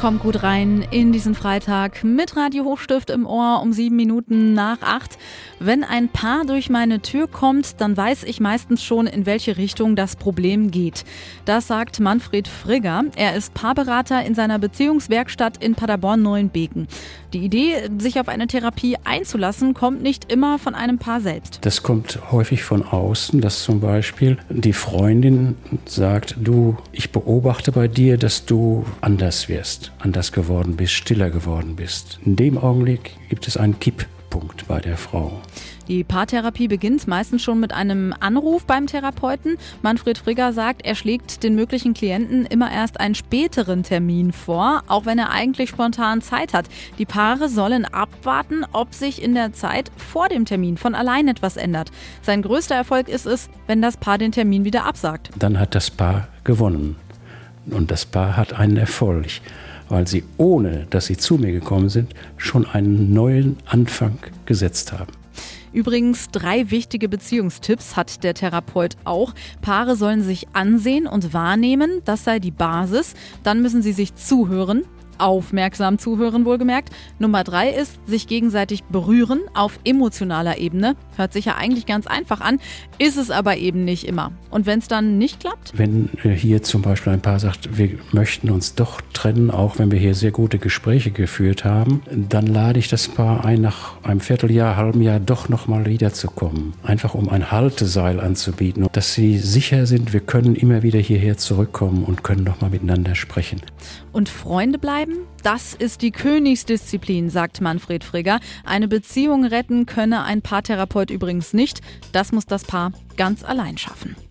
Kommt gut rein in diesen Freitag mit Radio Hochstift im Ohr um 7:07 nach 8. Wenn ein Paar durch meine Tür kommt, dann weiß ich meistens schon, in welche Richtung das Problem geht. Das sagt Manfred Frigger. Er ist Paarberater in seiner Beziehungswerkstatt in Paderborn-Neuenbeken. Die Idee, sich auf eine Therapie einzulassen, kommt nicht immer von einem Paar selbst. Das kommt häufig von außen, dass zum Beispiel die Freundin sagt, du, ich beobachte bei dir, dass du anders wirst, anders geworden bist, stiller geworden bist. In dem Augenblick gibt es einen Kipppunkt bei der Frau. Die Paartherapie beginnt meistens schon mit einem Anruf beim Therapeuten. Manfred Frigger sagt, er schlägt den möglichen Klienten immer erst einen späteren Termin vor, auch wenn er eigentlich spontan Zeit hat. Die Paare sollen abwarten, ob sich in der Zeit vor dem Termin von allein etwas ändert. Sein größter Erfolg ist es, wenn das Paar den Termin wieder absagt. Dann hat das Paar gewonnen. Und das Paar hat einen Erfolg, weil sie, ohne dass sie zu mir gekommen sind, schon einen neuen Anfang gesetzt haben. Übrigens 3 wichtige Beziehungstipps hat der Therapeut auch. Paare sollen sich ansehen und wahrnehmen, das sei die Basis. Dann müssen sie sich zuhören. Aufmerksam zuhören wohlgemerkt. Nummer 3 ist, sich gegenseitig berühren auf emotionaler Ebene. Hört sich ja eigentlich ganz einfach an, ist es aber eben nicht immer. Und wenn es dann nicht klappt? Wenn hier zum Beispiel ein Paar sagt, wir möchten uns doch trennen, auch wenn wir hier sehr gute Gespräche geführt haben, dann lade ich das Paar ein, nach einem Vierteljahr, halben Jahr doch nochmal wiederzukommen. Einfach um ein Halteseil anzubieten, dass sie sicher sind, wir können immer wieder hierher zurückkommen und können nochmal miteinander sprechen. Und Freunde bleiben? Das ist die Königsdisziplin, sagt Manfred Frigger. Eine Beziehung retten könne ein Paartherapeut übrigens nicht. Das muss das Paar ganz allein schaffen.